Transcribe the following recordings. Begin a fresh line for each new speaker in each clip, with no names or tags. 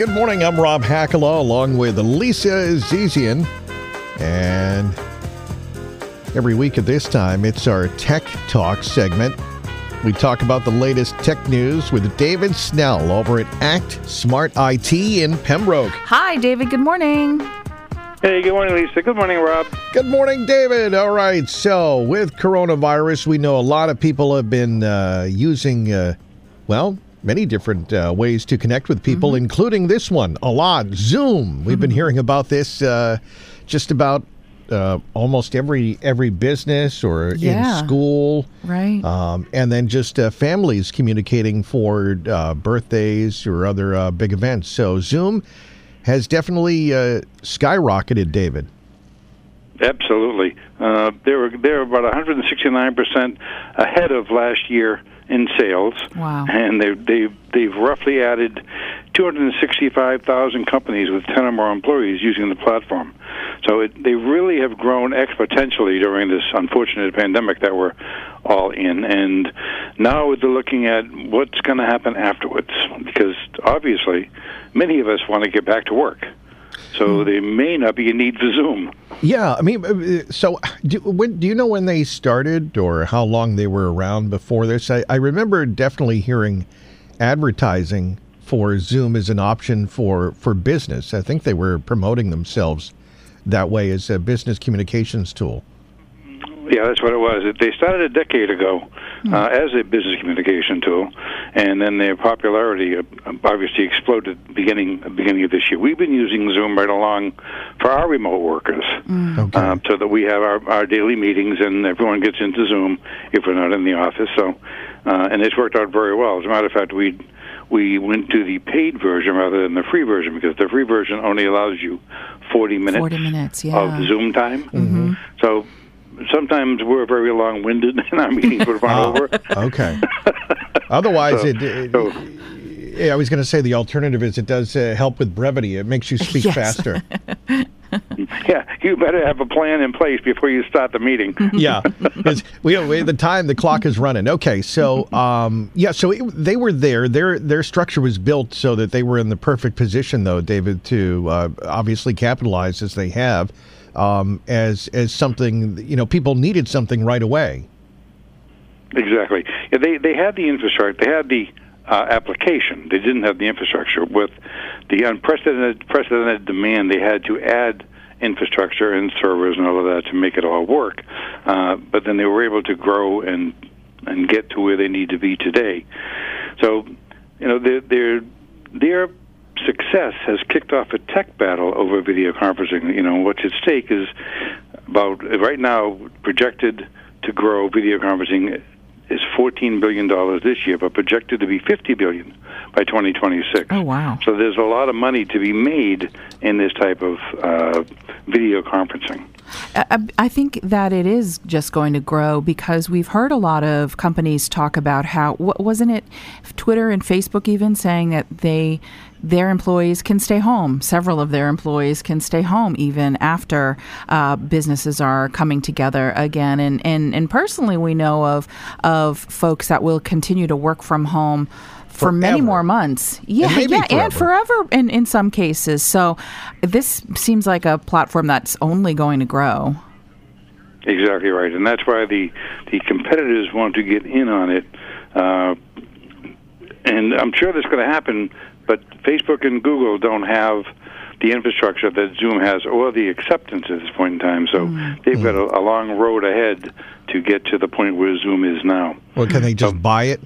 Good morning. I'm Rob Hakala along with Lisa Zizian. And every week at this time, it's our Tech Talk segment. We talk about the latest tech news with David Snell over at Act Smart IT in Pembroke.
Hi, David. Good morning.
Hey, good morning, Lisa. Good morning, Rob.
Good morning, David. All right. So with coronavirus, we know a lot of people have been using, many different ways to connect with people, including this one a lot, Zoom. We've been hearing about this just about almost every business or in school.
Right.
And then just families communicating for birthdays or other big events. So Zoom has definitely skyrocketed, David.
Absolutely. They're about 169% ahead of last year in sales.
Wow.
And they've roughly added 265,000 companies with 10 or more employees using the platform. So they really have grown exponentially during this unfortunate pandemic that we're all in. And now they're looking at what's going to happen afterwards, because obviously many of us want to get back to work. So there may not be a need for Zoom.
Yeah, I mean, so do you know when they started or how long they were around before this? I remember definitely hearing advertising for Zoom as an option for business. I think they were promoting themselves that way as a business communications tool.
Yeah, that's what it was. They started a decade ago as a business communication tool, and then their popularity obviously exploded at the beginning of this year. We've been using Zoom right along for our remote workers, so that we have our daily meetings, and everyone gets into Zoom if we're not in the office. So, and it's worked out very well. As a matter of fact, we went to the paid version rather than the free version, because the free version only allows you 40 minutes of Zoom time. So sometimes we're very long-winded and our meetings would run over.
Okay. Otherwise, I was going to say the alternative is it does help with brevity. It makes you speak faster.
Yeah, you better have a plan in place before you start the meeting.
Yeah, because the clock is running. Okay, so they were there. Their structure was built so that they were in the perfect position, though, David, to obviously capitalize as they have. As something, people needed something right away.
Exactly. Yeah, they had the infrastructure. They had the application. They didn't have the infrastructure. With the unprecedented demand, they had to add infrastructure and servers and all of that to make it all work. But then they were able to grow and get to where they need to be today. So, their success has kicked off a tech battle over video conferencing. What's at stake is about, right now, projected to grow video conferencing is $14 billion this year, but projected to be $50 billion by 2026.
Oh, wow.
So there's a lot of money to be made in this type of video conferencing.
I think that it is just going to grow, because we've heard a lot of companies talk about how, wasn't it Twitter and Facebook even saying that their employees can stay home. Several of their employees can stay home even after businesses are coming together again. And personally, we know of folks that will continue to work from home for many more months. And forever in some cases. So this seems like a platform that's only going to grow.
Exactly right. And that's why the competitors want to get in on it. And I'm sure that's going to happen, but Facebook and Google don't have the infrastructure that Zoom has or the acceptance at this point in time. So they've got a long road ahead to get to the point where Zoom is now.
Well, can they just buy it?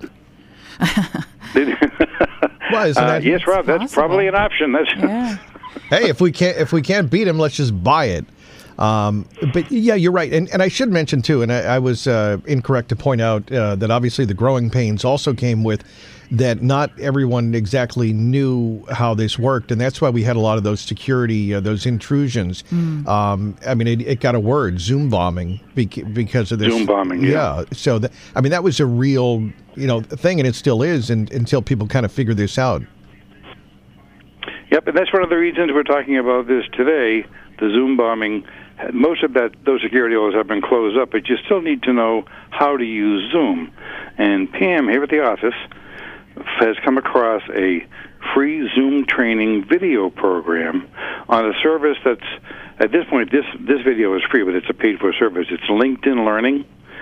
Yes, Rob, that's probably an option.
Hey, if we can't beat them, let's just buy it. But yeah, you're right. And I should mention too, and I was incorrect to point out that obviously the growing pains also came with that not everyone exactly knew how this worked, and that's why we had a lot of those security, those intrusions. It got a word, Zoom bombing, because of this.
Zoom bombing, yeah.
So, that was a real, thing, and it still is, until people kind of figure this out.
Yep, and that's one of the reasons we're talking about this today, the Zoom bombing. Most of those security holes have been closed up, but you still need to know how to use Zoom. And Pam, here at the office, has come across a free Zoom training video program on a service that's, at this point, this video is free, but it's a paid-for service. It's LinkedIn Learning,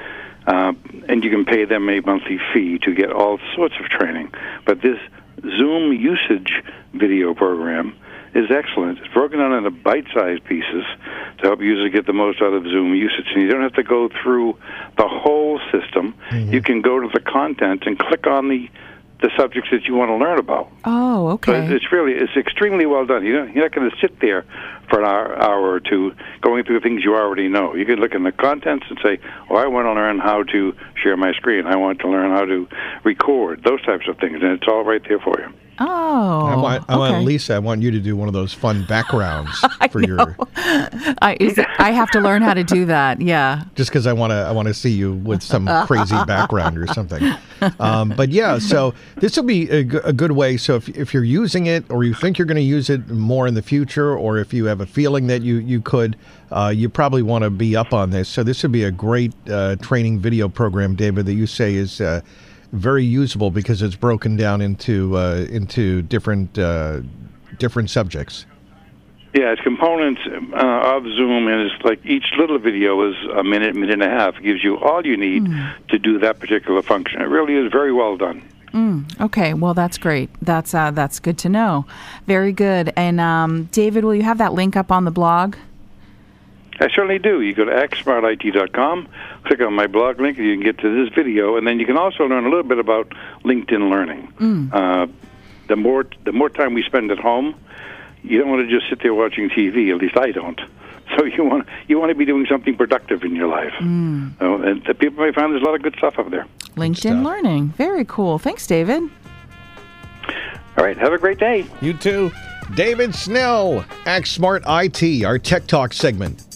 and you can pay them a monthly fee to get all sorts of training. But this Zoom usage video program is excellent. It's broken down into bite-sized pieces to help users get the most out of Zoom usage. And you don't have to go through the whole system.
Mm-hmm.
You can go to the content and click on the subjects that you want to learn about.
Oh, okay.
So it's extremely well done. You're not going to sit there for an hour or two going through things you already know. You can look in the contents and say, oh, I want to learn how to share my screen. I want to learn how to record, those types of things, and it's all right there for you.
Oh,
I want Lisa. I want you to do one of those fun backgrounds for your.
I have to learn how to do that. Yeah.
Just because I want to see you with some crazy background or something. But yeah, so this will be a good way. So if you're using it, or you think you're going to use it more in the future, or if you have a feeling that you could, you probably want to be up on this. So this would be a great training video program, David, that you say is. Very usable because it's broken down into different subjects.
Yeah, it's components of Zoom, and it's like each little video is a minute and a half. It gives you all you need to do that particular function. It really is very well done.
Okay, well, that's great. That's good to know. Very good. And David, will you have that link up on the blog?
I certainly do. You go to axsmartit.com, click on my blog link, and you can get to this video, and then you can also learn a little bit about LinkedIn Learning. The more time we spend at home, you don't want to just sit there watching TV. At least I don't. So you want to be doing something productive in your life. And the people may find there's a lot of good stuff up there.
LinkedIn Learning. Very cool. Thanks, David.
All right. Have a great day.
You too. David Snell, Act Smart IT, our Tech Talk segment.